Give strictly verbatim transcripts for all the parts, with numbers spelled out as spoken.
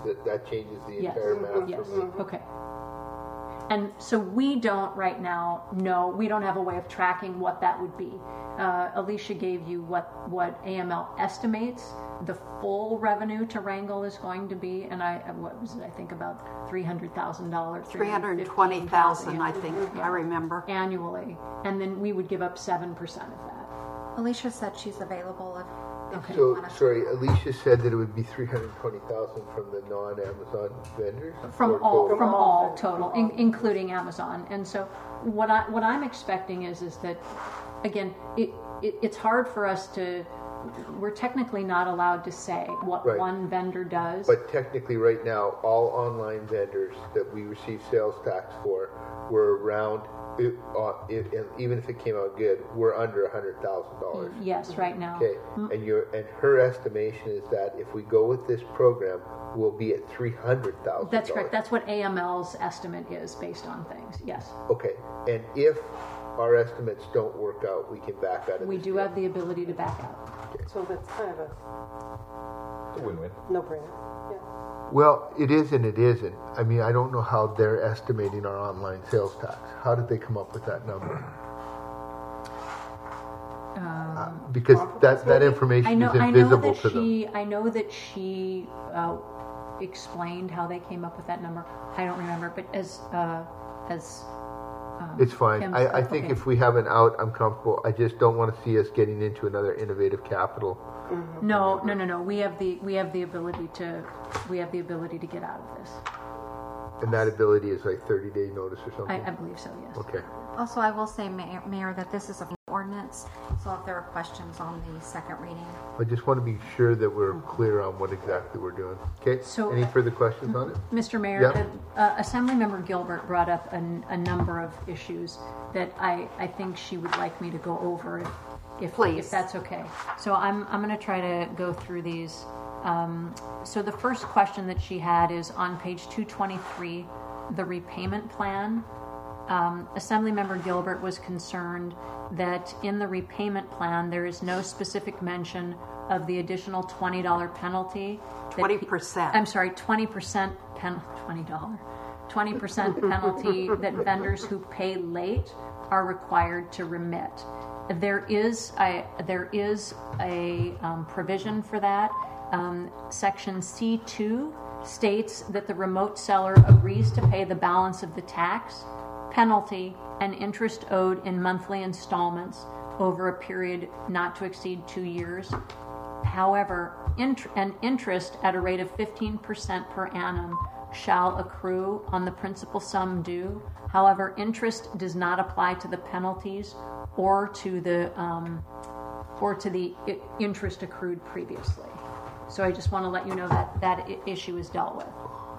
that, that changes the Yes. entire math Yes. for me. Okay. And so we don't right now know, we don't have a way of tracking what that would be. Uh, Alicia gave you what, what A M L estimates the full revenue to Wrangell is going to be, and I, what was it, I think about three hundred thousand dollars. three hundred twenty thousand dollars, I think, yeah, I remember. Annually. And then we would give up seven percent of that. Alicia said she's available if, if Okay. you So, want to. sorry, Alicia said that it would be three hundred twenty thousand from the non-Amazon vendors? From Or all, total? from all total, in, including Amazon. And so what I, what I'm expecting is, is that, again, it, it, it's hard for us to, we're technically not allowed to say what Right. one vendor does. But technically, right now, all online vendors that we receive sales tax for were around, it, uh, it, and even if it came out good, we're under one hundred thousand dollars. Yes, right now. Okay, and your and her estimation is that if we go with this program, we'll be at three hundred thousand dollars. That's correct. That's what A M L's estimate is based on things. Yes. Okay, and if our estimates don't work out, we can back out of We this do deal. have the ability to back out. So that's kind of a It's a win-win. no-brainer. Yeah. Well, it is and it isn't. I mean, I don't know how they're estimating our online sales tax. How did they come up with that number? Uh, because that, that information I know. is I know invisible that to them. she. I know that she uh, explained how they came up with that number. I don't remember, but as uh, as. Um, It's fine. Kim I, said- I think okay. if we have an out, I'm comfortable. I just don't want to see us getting into another innovative capital. No, no, no, no. We have the we have the ability to we have the ability to get out of this. And that ability is like thirty day notice or I, something? I believe so. Yes. Okay. Also, I will say, Mayor, Mayor, that this is an ordinance, so if there are questions on the second reading. I just want to be sure that we're clear on what exactly we're doing. Okay, So- any further questions on it? Mister Mayor, Yep. uh, uh, Assemblymember Gilbert brought up a, a number of issues that I, I think she would like me to go over if, if, Please. if that's okay. So I'm, I'm going to try to go through these. Um, so the first question that she had is on page two twenty-three, the repayment plan. Um, Assemblymember Gilbert was concerned that in the repayment plan there is no specific mention of the additional twenty dollars penalty. that twenty pe- percent. I'm sorry, twenty percent pen, twenty dollars. twenty percent penalty that vendors who pay late are required to remit. There is a, there is a um, provision for that. Um, section C two states that the remote seller agrees to pay the balance of the tax, penalty, and interest owed in monthly installments over a period not to exceed two years. However, int- an interest at a rate of fifteen percent per annum shall accrue on the principal sum due. However, interest does not apply to the penalties or to the um, or to the I- interest accrued previously. So I just want to let you know that that I- issue is dealt with.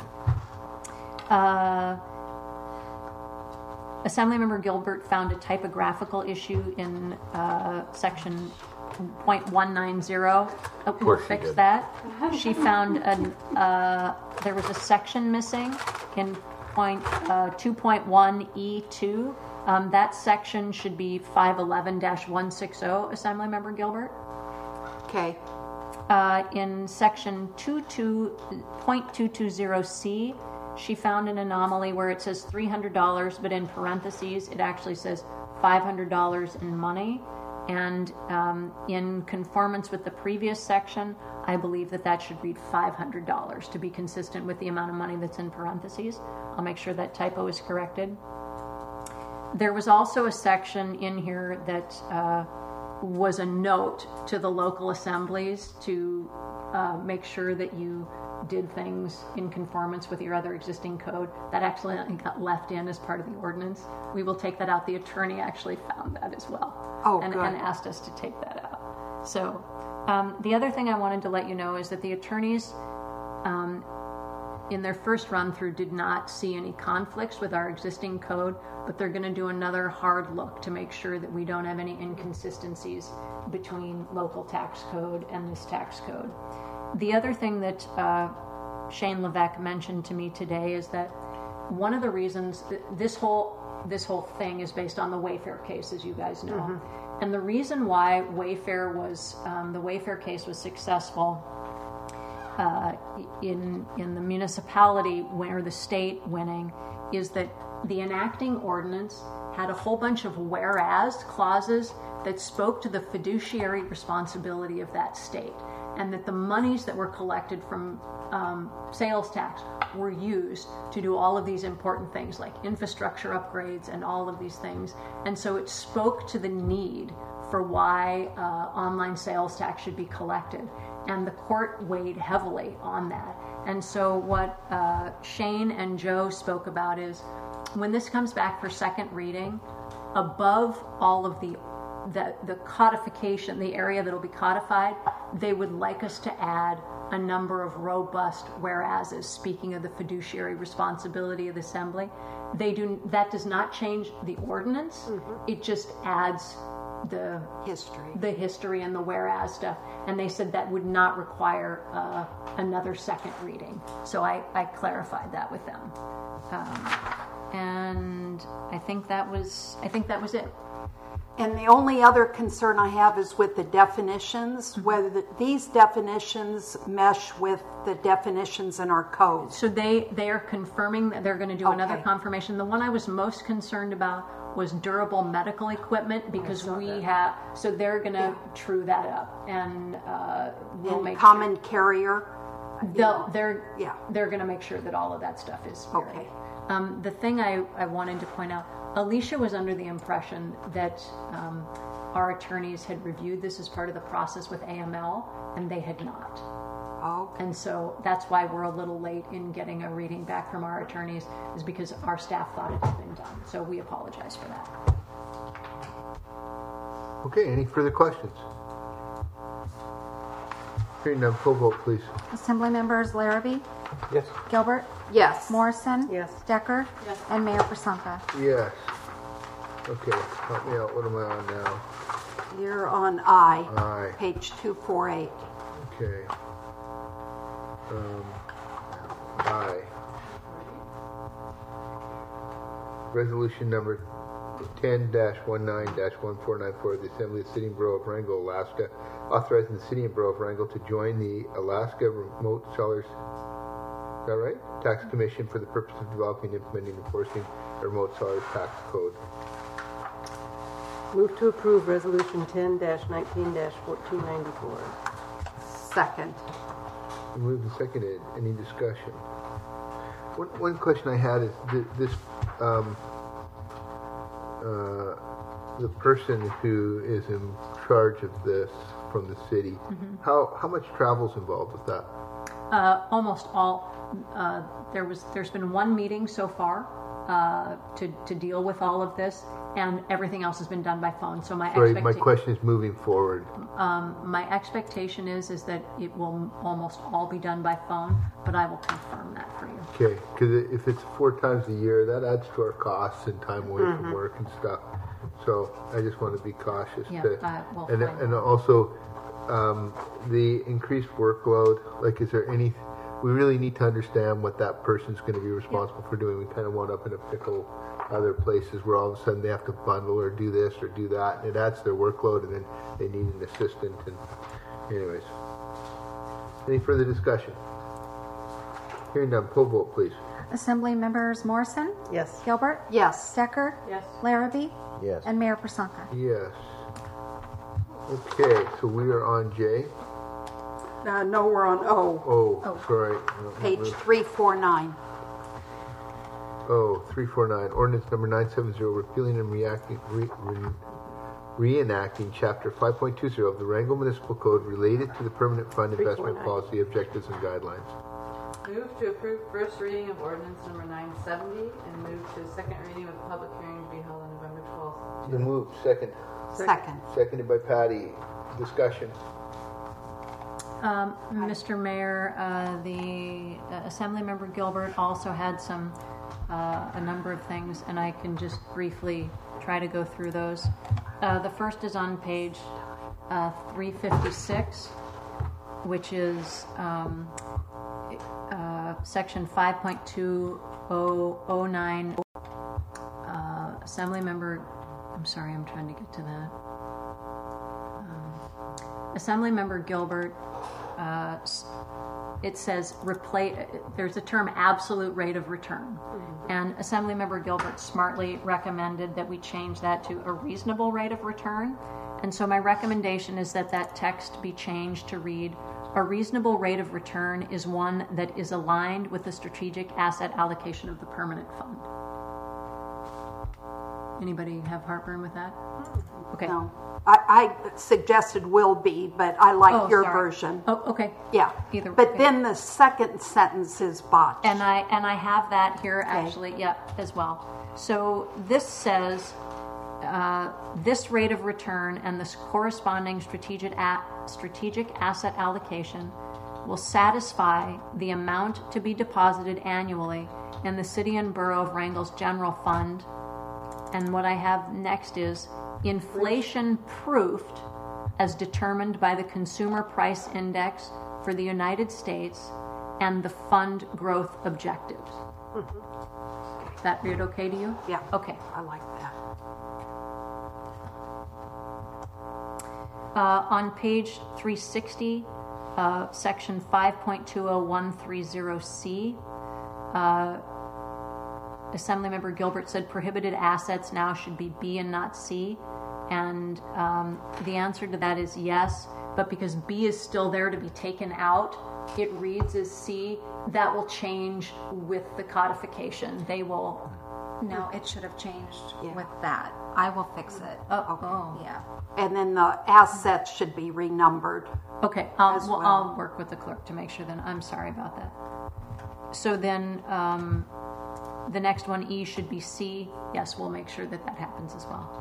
Uh, Assemblymember Gilbert found a typographical issue in uh, section point one nine zero. Oh, we'll course she fix did. that. She found an, uh, there was a section missing in point uh, two point one E two. Um, that section should be five eleven dash one sixty, Assemblymember Gilbert. Okay. Uh, in section twenty-two point two two zero C, she found an anomaly where it says three hundred dollars, but in parentheses it actually says five hundred dollars in money. And um, in conformance with the previous section, I believe that that should read five hundred dollars to be consistent with the amount of money that's in parentheses. I'll make sure that typo is corrected. There was also a section in here that uh, was a note to the local assemblies to uh, make sure that you did things in conformance with your other existing code. That actually got left in as part of the ordinance. We will take that out. The attorney actually found that as well. Oh, and, good. and asked us to take that out. So um, the other thing I wanted to let you know is that the attorneys um, in their first run through did not see any conflicts with our existing code, but they're going to do another hard look to make sure that we don't have any inconsistencies between local tax code and this tax code. The other thing that uh, Shane Levesque mentioned to me today is that one of the reasons that this whole this whole thing is based on the Wayfair case, as you guys know, mm-hmm. and the reason why Wayfair was um, the Wayfair case was successful uh, in in the municipality win- or the state winning is that the enacting ordinance had a whole bunch of whereas clauses that spoke to the fiduciary responsibility of that state, and that the monies that were collected from um, sales tax were used to do all of these important things like infrastructure upgrades and all of these things. And so it spoke to the need for why uh, online sales tax should be collected. And the court weighed heavily on that. And so what uh, Shane and Joe spoke about is when this comes back for second reading, above all of the the, the codification, the area that will be codified, they would like us to add a number of robust whereases, speaking of the fiduciary responsibility of the assembly. They do that does not change the ordinance. Mm-hmm. It just adds the History. the history and the whereas stuff. And they said that would not require uh, another second reading. So I, I clarified that with them. Um, and I think that was I think that was it. And the only other concern I have is with the definitions, whether the, these definitions mesh with the definitions in our code. So they, they are confirming that they're going to do another Okay. confirmation. The one I was most concerned about was durable medical equipment because we have, so they're going to true that up and uh, we'll And make common carrier. sure, they'll, they're, Yeah. they're going to make sure that all of that stuff is very- Okay. Um, the thing I, I wanted to point out, Alicia was under the impression that um, our attorneys had reviewed this as part of the process with A M L, and they had not. Oh, And so that's why we're a little late in getting a reading back from our attorneys, is because our staff thought it had been done. So we apologize for that. Okay, any further questions? Hearing none, poll vote, please. Assembly members Larrabee, Yes. Gilbert, yes. Morrison, Yes. Decker, and Mayor Prasanta. Yes. Okay, help me out. What am I on now? You're on I, Aye. page two forty-eight. Okay. Um, aye. Resolution number ten dash nineteen dash fourteen ninety-four of the Assembly of the City and Borough of Wrangell, Alaska, authorizing the City and Borough of Wrangell to join the Alaska Remote Sellers, is that right? Tax Commission for the purpose of developing, implementing, and enforcing the Remote Sellers Tax Code. Move to approve Resolution ten nineteen fourteen ninety-four. Second. Moved and seconded. Any discussion? One, one question I had is th- this, um, uh, the person who is in charge of this from the city, Mm-hmm. how, how much travel's involved with that? Uh, almost all. Uh, there was. There's been one meeting so far uh, to to deal with all of this, and everything else has been done by phone. So my Sorry, my expecta- question is moving forward. um, my expectation is is that it will almost all be done by phone, but I will confirm that for you. Okay, because if it's four times a year, that adds to our costs and time away from work and stuff. So I just want to be cautious. Yeah, to, I will and find and out. also um, the increased workload. Like, is there any? We really need to understand what that person's going to be responsible for doing. We kind of wound up in a pickle other places where all of a sudden they have to bundle or do this or do that, and it adds to their workload, and then they need an assistant. And anyways, any further discussion? Hearing none, poll vote, please. Assembly members Morrison, Yes. Gilbert, Yes. Decker, Yes. Larrabee, Yes. and Mayor Prasanta. Yes. Okay, so we are on J. Uh, no, we're on O, Oh, sorry. No, page no. three forty-nine. Oh, three four nine. Ordinance number nine seventy, repealing and reacting, re, re, reenacting Chapter five point two zero of the Wrangell Municipal Code related to the Permanent Fund Investment three forty-nine. Policy Objectives and Guidelines. Move to approve first reading of ordinance number nine seventy and move to second reading with public hearing to be held on November twelfth. The move, second. Second. Seconded by Patty. Discussion. Um, Mister Mayor, uh, the uh, Assemblymember Gilbert also had some, uh, a number of things, and I can just briefly try to go through those. Uh, the first is on page uh, three fifty-six, which is um, uh, section five point two oh oh nine. Uh, Assemblymember, I'm sorry, I'm trying to get to that. Um, Assemblymember Gilbert uh, s- it says replace, there's a term absolute rate of return. And Assemblymember Gilbert smartly recommended that we change that to a reasonable rate of return. And so my recommendation is that that text be changed to read, a reasonable rate of return is one that is aligned with the strategic asset allocation of the permanent fund. Anybody have heartburn with that? Okay. No. I, I suggested will be, but I like Oh, your sorry. version. Oh, okay. Yeah. Either- But okay. then the second sentence is botched. And I and I have that here actually, yeah, as well. So this says uh, this rate of return and this corresponding strategic a- strategic asset allocation will satisfy the amount to be deposited annually in the City and Borough of Wrangell's general fund. And what I have next is inflation proofed as determined by the Consumer Price Index for the United States and the fund growth objectives. Is that read okay to you? Yeah. Okay. I like that. Uh, on page three sixty, uh, section five point two oh one three zero C, uh, Assemblymember Gilbert said prohibited assets now should be B and not C. And um, the answer to that is yes, but because B is still there to be taken out, it reads as C. That will change with the codification. They will. No, it should have changed Yeah. with that. I will fix it. Oh, oh. Yeah. And then the assets should be renumbered. Okay, I'll, As well, well. I'll work with the clerk to make sure that, I'm sorry about that. So then, um, the next one, E, should be C. Yes, we'll make sure that that happens as well.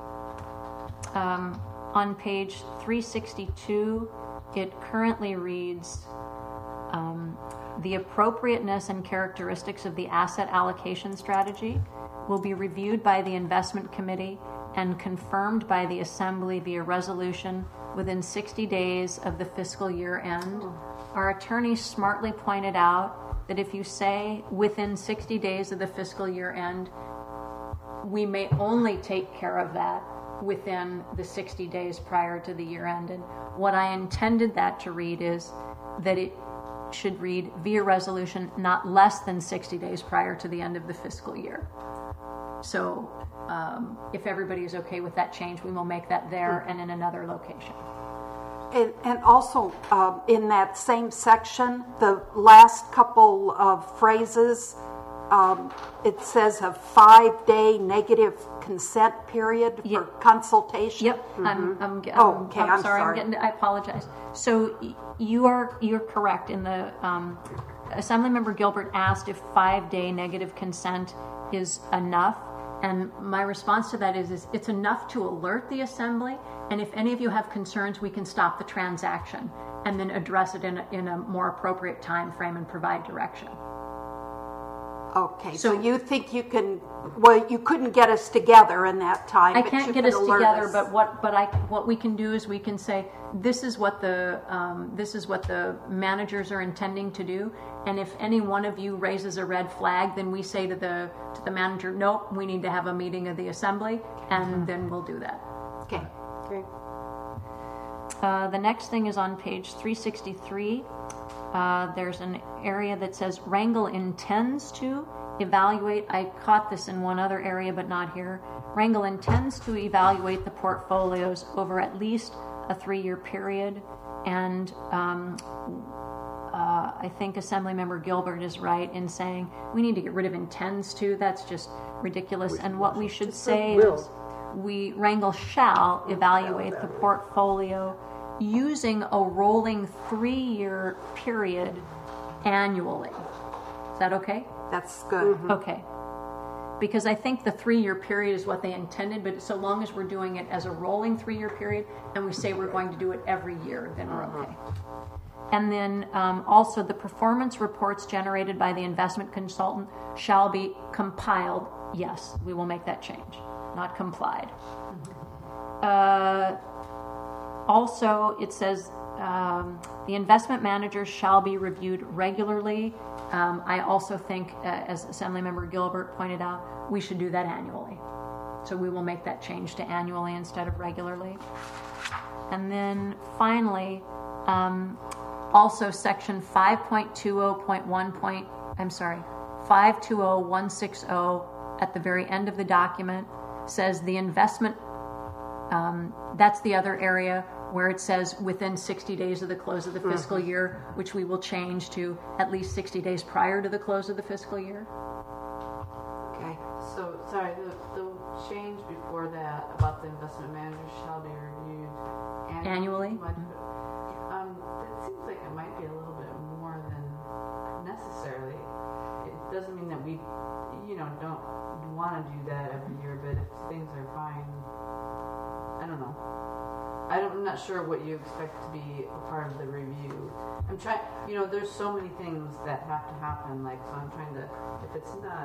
Um, on page three sixty-two, it currently reads, um, the appropriateness and characteristics of the asset allocation strategy will be reviewed by the investment committee and confirmed by the assembly via resolution within sixty days of the fiscal year end. Our attorney smartly pointed out that if you say within sixty days of the fiscal year end, we may only take care of that within the sixty days prior to the year end. And what I intended that to read is that it should read via resolution not less than sixty days prior to the end of the fiscal year. So um, if everybody is okay with that change, we will make that there and in another location. And, and also, uh, in that same section, the last couple of phrases, um, it says a five-day negative consent period for Yep. consultation. Yep, I'm, I'm, ge- Oh, I'm- okay, I'm I'm sorry, I'm sorry. getting, I apologize. So y- you are, you're correct in the, um, Assemblymember Gilbert asked if five-day negative consent is enough. And my response to that is, is it's enough to alert the assembly. And if any of you have concerns, we can stop the transaction and then address it in a, in a more appropriate time frame and provide direction. Okay, so So- you think you can, well, you couldn't get us together in that time. I but can't you get can us alert together, us. but what, but I, what we can do is we can say, this is what the, um, this is what the managers are intending to do. And if any one of you raises a red flag, then we say to the, to the manager, nope, we need to have a meeting of the assembly, and then we'll do that. Okay. Okay. Uh, the next thing is on page three sixty-three. Uh, there's an area that says Wrangell intends to evaluate. I caught this in one other area, but not here. Wrangell intends to evaluate the portfolios over at least a three-year period. And um, uh, I think Assemblymember Gilbert is right in saying we need to get rid of intends to. That's just ridiculous. And what we should say will. is we, Wrangell shall evaluate the portfolio using a rolling three-year period annually. Is that okay? That's good. Okay. Because I think the three-year period is what they intended, but so long as we're doing it as a rolling three-year period and we say we're going to do it every year, then we're okay. And then um, also the performance reports generated by the investment consultant shall be compiled. Yes, we will make that change, not complied. Uh, also, it says um, the investment managers shall be reviewed regularly. Um, I also think, uh, as Assemblymember Gilbert pointed out, we should do that annually. So we will make that change to annually instead of regularly. And then finally, um, also section five point two zero point one point, I'm sorry, five two zero one six zero at the very end of the document says the investment, um, that's the other area where it says within sixty days of the close of the fiscal Mm-hmm. year, which we will change to at least sixty days prior to the close of the fiscal year. Okay. So, sorry, the, the change before that about the investment manager shall be reviewed annually. Annually? Might- Um, it seems like it might be a little bit more than necessarily. It doesn't mean that we, you know, don't want to do that every year, but if things are fine, I don't know. I don't, I'm not sure what you expect to be a part of the review. I'm trying, you know, there's so many things that have to happen, like, so I'm trying to, if it's not.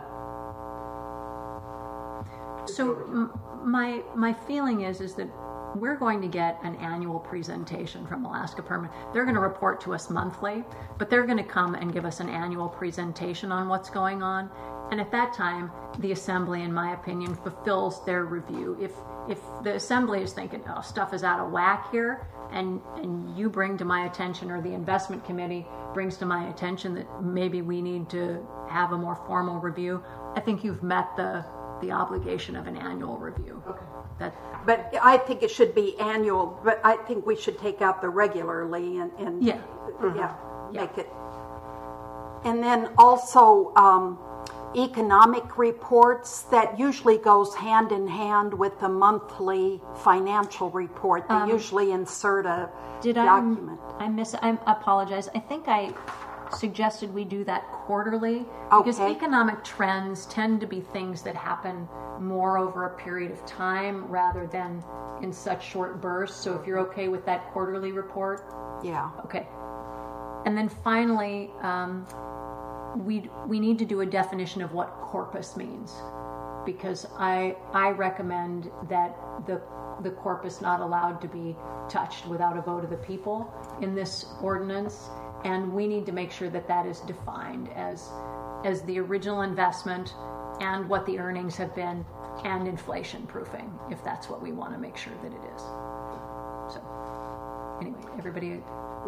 So m- my my feeling is is that we're going to get an annual presentation from Alaska Permanent. They're going to report to us monthly, but they're going to come and give us an annual presentation on what's going on. And at that time, the Assembly, in my opinion, fulfills their review. If if the Assembly is thinking, oh, stuff is out of whack here, and, and you bring to my attention, or the Investment Committee brings to my attention that maybe we need to have a more formal review, I think you've met the, the obligation of an annual review. Okay. That, But I think it should be annual, but I think we should take out the regularly and, and Yeah. yeah, Yeah. make it. And then also um, economic reports, that usually goes hand in hand with the monthly financial report. They Um, usually insert a did I, document. I miss, I apologize. I think I suggested we do that quarterly because Okay. economic trends tend to be things that happen more over a period of time rather than in such short bursts. So if you're okay with that quarterly report, Yeah. okay. And then finally, um, we we need to do a definition of what corpus means, because I I recommend that the the corpus not allowed to be touched without a vote of the people in this ordinance, and we need to make sure that that is defined as as the original investment and what the earnings have been and inflation proofing, if that's what we want to make sure that it is. So anyway, everybody.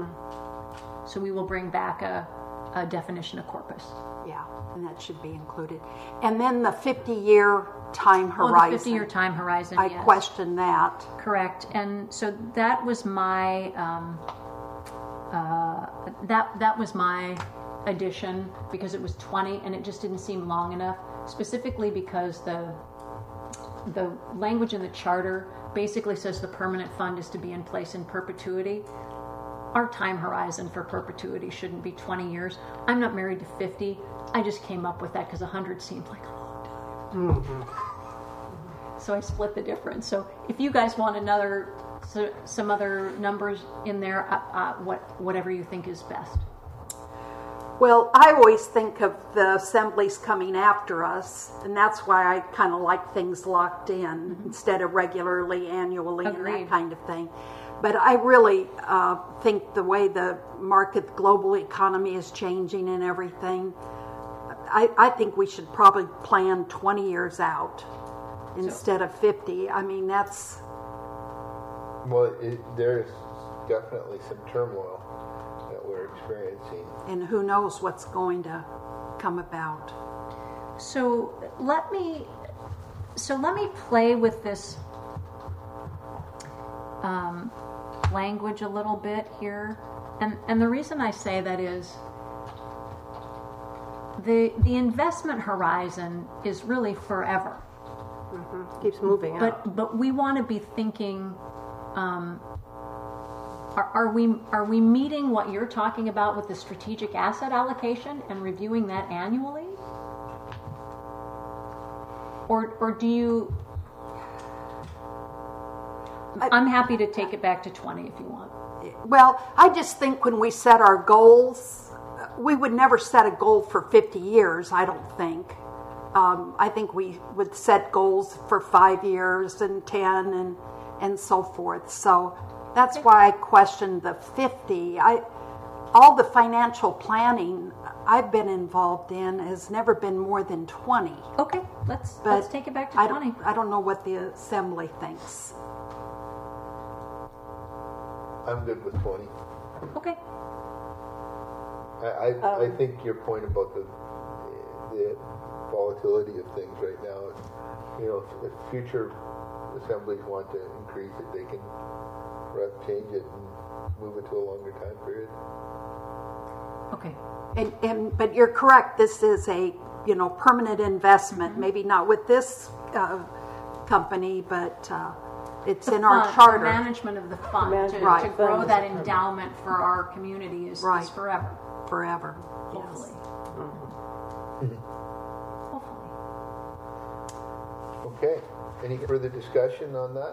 So we will bring back a, a definition of corpus. Yeah, and that should be included. And then the fifty-year time Oh, horizon. the fifty-year time horizon, I yes. question that. Correct. And so that was my, um, uh, that, that was my addition, because it was twenty and it just didn't seem long enough, specifically because the, the language in the charter basically says the permanent fund is to be in place in perpetuity. Our time horizon for perpetuity shouldn't be twenty years. I'm not married to fifty. I just came up with that because one hundred seemed like a long time. So I split the difference. So if you guys want another, so, some other numbers in there, uh, uh, what whatever you think is best. Well, I always think of the assemblies coming after us, and that's why I kind of like things locked in instead of regularly, annually, and Agreed. that kind of thing. But I really uh, think the way the market, global economy is changing and everything, I, I think we should probably plan twenty years out instead of fifty. I mean, that's, Well, it, there's definitely some turmoil that we're experiencing. and who knows what's going to come about. So let me, so let me play with this um, language a little bit here, and and the reason I say that is the the investment horizon is really forever. Keeps moving out. But but we want to be thinking, um, are, are we are we meeting what you're talking about with the strategic asset allocation and reviewing that annually, or or do you? I'm happy to take it back to twenty if you want. Well, I just think when we set our goals, we would never set a goal for fifty years, I don't think. Um, I think we would set goals for five years and ten and, and so forth. So that's why I questioned the fifty. I, all the financial planning I've been involved in has never been more than twenty. Okay, let's But let's take it back to I twenty. don't, I don't know what the assembly thinks. I'm good with twenty. Okay. I, I, I Um, think your point about the the volatility of things right now, you know, if, if future assemblies want to increase it, they can perhaps change it and move it to a longer time period. Okay. And, and, but you're correct, this is a, you know, permanent investment, maybe not with this uh, company, but uh, it's in our Fund, charter. The management of the fund, to, management of to the grow fund is that a permanent. endowment for our community is, Right. is forever, Forever, hopefully. yes. Hopefully. Okay. Any further discussion on that?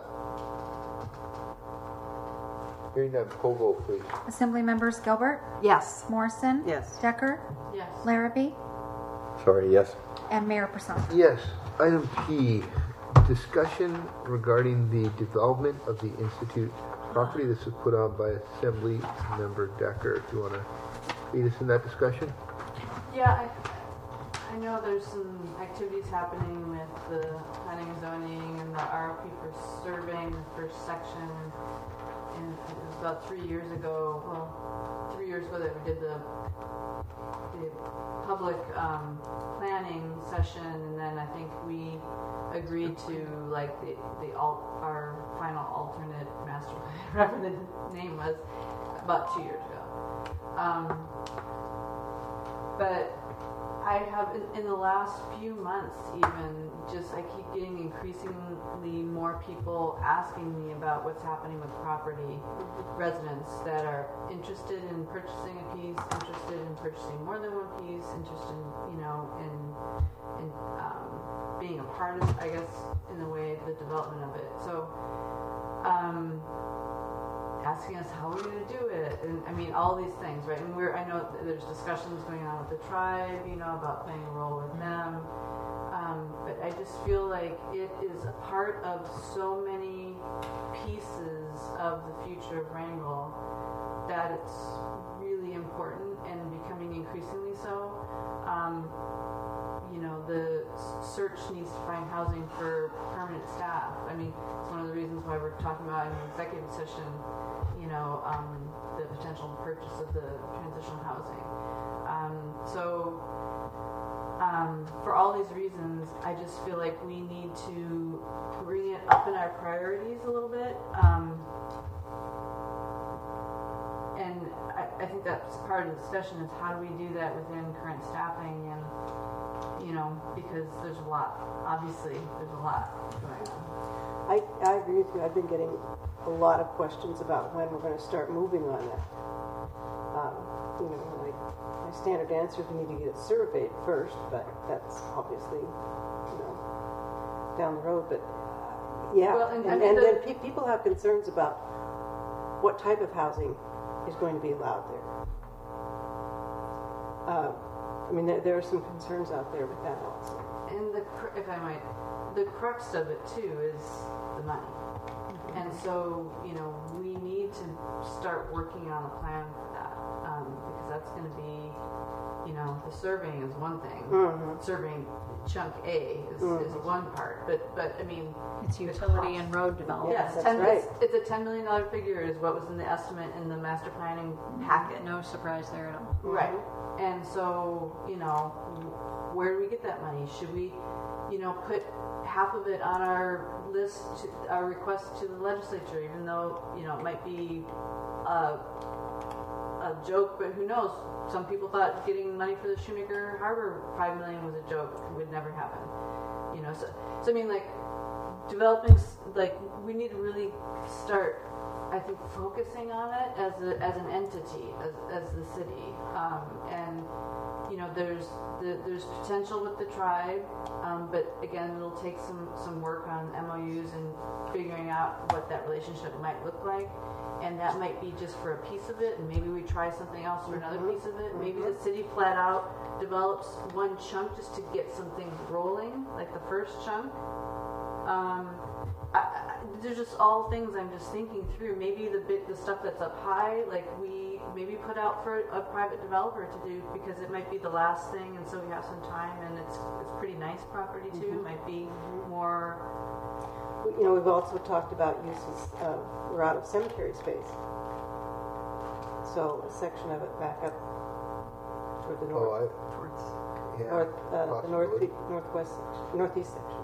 Hearing none, poll vote, please. Assembly members Gilbert, Yes. Morrison, Yes. Decker, Yes. Larrabee, Sorry, yes. and Mayor Person. Yes. Item P, discussion regarding the development of the Institute property. This was put on by Assembly Member Decker. If you want to lead us in that discussion? Yeah, I, I know there's some activities happening with the planning and zoning and the R F P for surveying the first section. And it was about three years ago, well, three years ago that we did the, the public um, planning session, and then I think we agreed to like the, the alt, our final alternate master plan, whatever the name was, about two years ago. Um, but I have, in, in the last few months even, just I keep getting increasingly more people asking me about what's happening with property residents that are interested in purchasing a piece, interested in purchasing more than one piece, interested in, you know, in, in um, being a part of, I guess, in the way, the development of it. So, um, asking us how we're going to do it, and I mean all these things, right? And we're I know th- there's discussions going on with the tribe, you know, about playing a role with them. Um, but I just feel like it is a part of so many pieces of the future of Wrangell that it's really important and becoming increasingly so. Um, you know, the s- search needs to find housing for permanent staff. I mean, it's one of the reasons why we're talking about in the executive session, you know, um, the potential purchase of the transitional housing. Um, so, um, for all these reasons, I just feel like we need to bring it up in our priorities a little bit. Um, and I, I think that's part of the discussion is how do we do that within current staffing and, you know, because there's a lot, obviously, there's a lot going on. I, I agree with you. I've been getting a lot of questions about when we're going to start moving on that. Um, you know, like my standard answer is we need to get it surveyed first, but that's obviously, you know, down the road. But uh, yeah, Well, and- and, and and the- then pe- people have concerns about what type of housing is going to be allowed there. Uh, I mean, there, there are some concerns out there with that also. And the, cr- if I might, the crux of it too is the money. And so, you know, we need to start working on a plan for that, um, because that's going to be, you know, the surveying is one thing. Mhm. Surveying chunk A is, is one part, but but I mean, It's utility and road development. yes, that's ten, right. it's, it's a ten million dollar figure is what was in the estimate in the master planning packet. No surprise there at all. Right. And so, you know, where do we get that money? Should we, you know, put half of it on our list, to, our request to the legislature, even though, you know, it might be a, a joke, but who knows? Some people thought getting money for the Shoemaker Harbor five million was a joke. It would never happen. You know, so, so I mean, like, developing, s- like, we need to really start, I think, focusing on it as a, as an entity, as, as the city. Um, and, you know, there's the, there's potential with the tribe, um, but again, it'll take some, some work on M O Us and figuring out what that relationship might look like. And that might be just for a piece of it, and maybe we try something else for another piece of it. Maybe the city flat out develops one chunk just to get some things rolling, like the first chunk. Um, I, I, there's just all things I'm just thinking through. Maybe the bit, the stuff that's up high, like we maybe put out for a private developer to do because it might be the last thing, and so we have some time, and it's it's pretty nice property too. Mm-hmm. It might be more. You know, we've also talked about uses of, we're out of cemetery space. So a section of it back up or the Oh, north, I, yeah. north, uh, the possibly. north, northwest section, northeast section.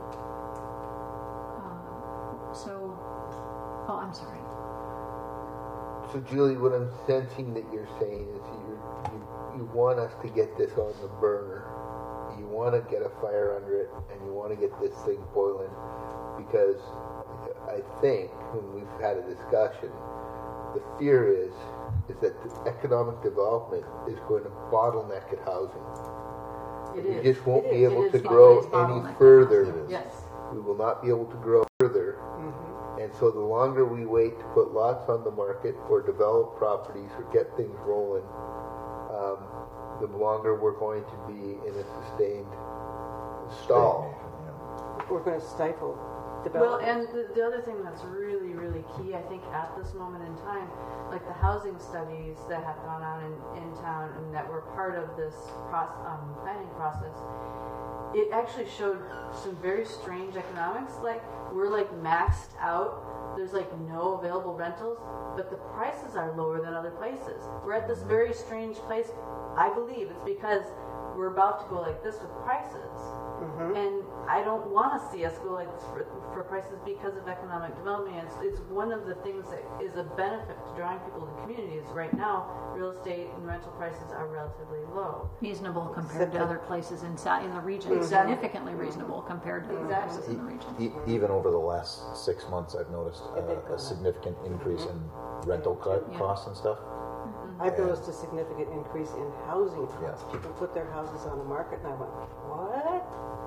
Uh, So, oh, I'm sorry. So Julie, what I'm sensing that you're saying is you you you want us to get this on the burner. You want to get a fire under it, and you want to get this thing boiling, because I think when we've had a discussion, the fear is is that the economic development is going to bottleneck at housing. It We is. just won't It be is. able It to is grow always any bottleneck. further. Yes. We will not be able to grow further. And so the longer we wait to put lots on the market or develop properties or get things rolling, um, the longer we're going to be in a sustained stall. We're going to stifle Well, development. and the, the other thing that's really, really key, I think, at this moment in time, like the housing studies that have gone on in, in town and that were part of this proce- um, planning process, it actually showed some very strange economics. Like, we're like maxed out. There's like no available rentals, but the prices are lower than other places. We're at this very strange place. I believe it's because we're about to go like this with prices. And I don't want to see us go like this for, for prices because of economic development. It's, it's one of the things that is a benefit to drawing people to communities. Right now, real estate and rental prices are relatively low. Reasonable compared to other places in, sa- in the region. Exactly. Significantly reasonable compared to other Exactly. places in the region. E- even over the last six months, I've noticed Yeah, they've uh, gone a up. significant increase in rental co- Yeah. costs and stuff. I've noticed a significant increase in housing costs. Yeah. People put their houses on the market, and I went, what?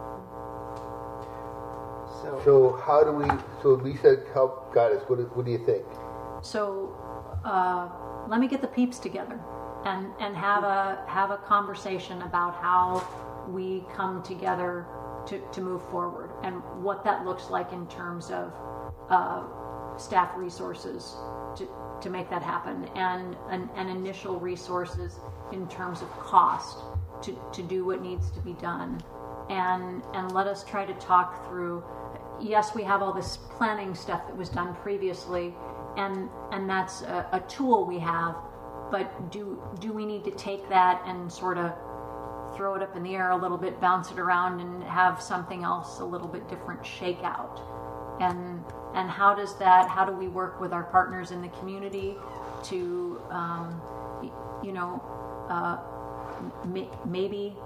So, So how do we? So Lisa help guide us. What do, what do you think? So, uh, let me get the peeps together and, and have a have a conversation about how we come together to, to move forward and what that looks like in terms of uh, staff resources to, to make that happen, and, and and initial resources in terms of cost to, to do what needs to be done, and and let us try to talk through. Yes, we have all this planning stuff that was done previously, and and that's a, a tool we have, but do do we need to take that and sort of throw it up in the air a little bit, bounce it around, and have something else a little bit different shake out? And and how does that? How do we work with our partners in the community to, um, y- you know, uh, m- maybe.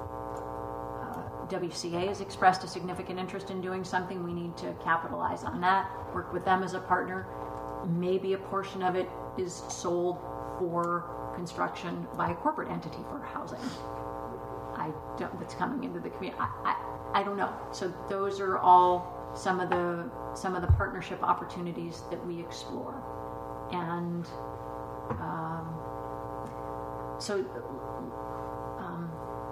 W C A has expressed a significant interest in doing something. We need to capitalize on that, work with them as a partner. Maybe a portion of it is sold for construction by a corporate entity for housing. I don't, that's coming into the community. I, I, I don't know. So those are all some of the some of the partnership opportunities that we explore. And um, so um,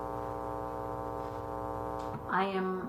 I am,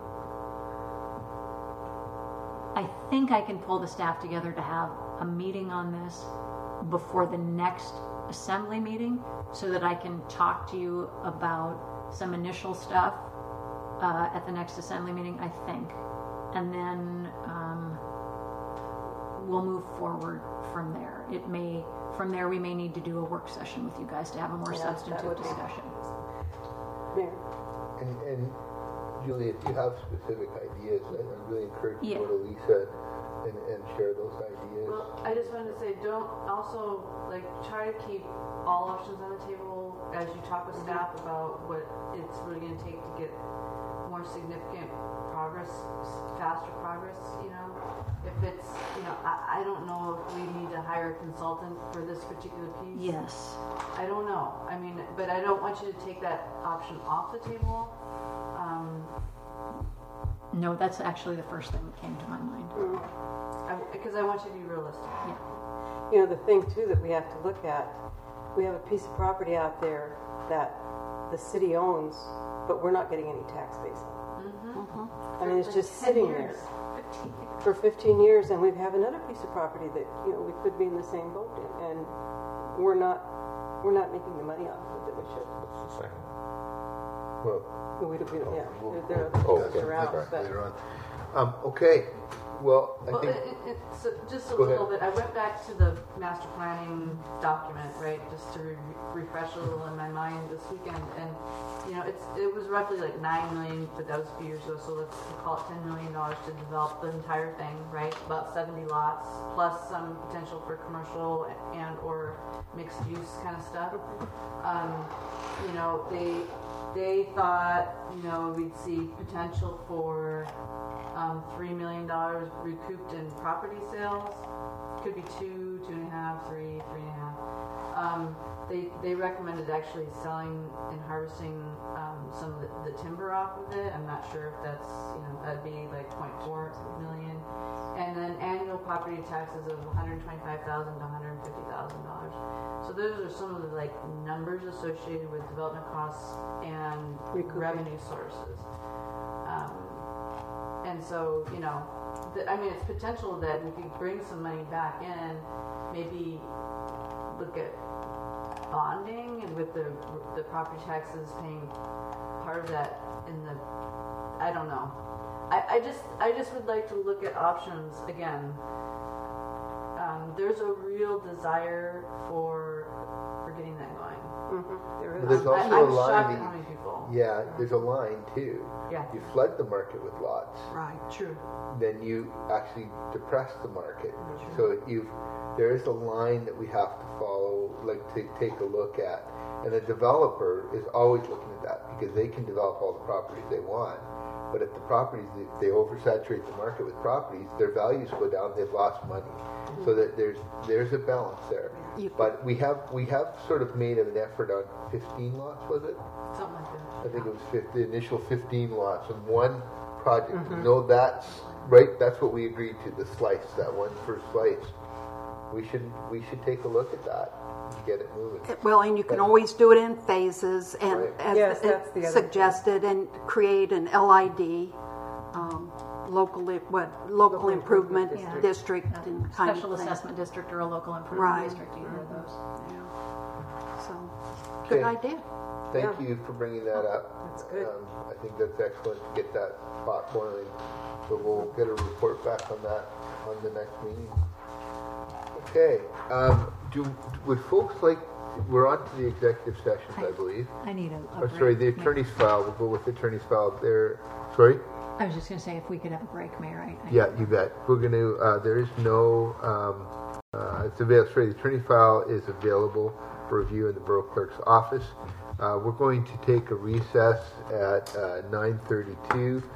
I think I can pull the staff together to have a meeting on this before the next assembly meeting so that I can talk to you about some initial stuff uh, at the next assembly meeting, I think. And then um, we'll move forward from there. It may, from there we may need to do a work session with you guys to have a more Yeah, that substantive would be- discussion. Mayor, And, and Julie, if you have specific ideas, I, I really encourage you to Yeah. go to Lisa and, and share those ideas. Well, I just wanted to say, don't also like try to keep all options on the table as you talk with staff about what it's really going to take to get more significant progress, faster progress. You know, if it's, you know, I, I don't know if we need to hire a consultant for this particular piece. Yes. I don't know. I mean, but I don't want you to take that option off the table. Um, No, that's actually the first thing that came to my mind. because I, I want you to be realistic. Yeah. you know, the thing too that we have to look at, we have a piece of property out there that the city owns, but we're not getting any tax base on. Mm-hmm. I mean, it's For just ten sitting years. there fifteen years. for fifteen years, and we have another piece of property that, you know, we could be in the same boat in, and we're not, we're not making the money off of it that we should. What's the second one? Well, We, we, yeah, we'll- there, there are we'll other discuss things around, okay. but later on. Um, okay, Well, I Well, think, it, it, so just a Go little ahead. bit. I went back to the master planning document, right, just to re- refresh a little in my mind this weekend, and you know, it's it was roughly like nine million, but that was a few years ago. So let's call it ten million dollars to develop the entire thing, right? About seventy lots, plus some potential for commercial and or mixed use kind of stuff. Um, you know, they they thought, you know, we'd see potential for um, three million dollars recouped in property sales. Could be two, two and a half, three, three and a half. Um, they they recommended actually selling and harvesting um, some of the, the timber off of it. I'm not sure if that's, you know, that'd be like zero point four million. And then annual property taxes of one hundred twenty-five thousand to one hundred fifty thousand dollars. So those are some of the like numbers associated with development costs and Recouping. revenue sources. Um, and so, you know, the, I mean, it's potential that we could bring some money back in, maybe look at bonding and with the the property taxes paying part of that in the, I don't know. I, I just I just would like to look at options again. Um, there's a real desire for for getting that going. Mhm, there But is. there's Um, also I, a I'm line shocked that at how you- many people. yeah, there's a line too. Yeah. You flood the market with lots, Right. True. then you actually depress the market. So you, there is a line that we have to follow, like to take a look at. And the developer is always looking at that because they can develop all the properties they want. But if the properties, if they oversaturate the market with properties, their values go down, they've lost money. So that there's there's a balance there. You- But we have we have sort of made an effort on fifteen lots, was it? Something like that. I think it was fifty, the initial fifteen lots in one project. No, that's right. That's what we agreed to. The slice, that one first slice. We should we should take a look at that and get it moving. Well, and you can always do it in phases, and Right. as Yes, it that's the other suggested, and create an L I D, um, local i- what local, Local improvement, Improvement district, A and kind special of thing. assessment district or a local improvement Right. district, either of those. So, good Okay. idea. Thank Yeah. you for bringing that up. That's good. Um, I think that's excellent to get that pot boiling. So we'll get a report back on that on the next meeting. Okay. Um, do would folks like? We're on to the executive sessions, I believe. I need a, a Or break. sorry, the attorney's file. We'll go with the attorney's file there. Sorry. I was just going to say if we could have a break, Mayor. I, I Yeah, you bet. We're going to, uh, there is no, um, uh, it's available, sorry, the attorney file is available for review in the Borough Clerk's office. Uh, we're going to take a recess at uh, nine thirty-two.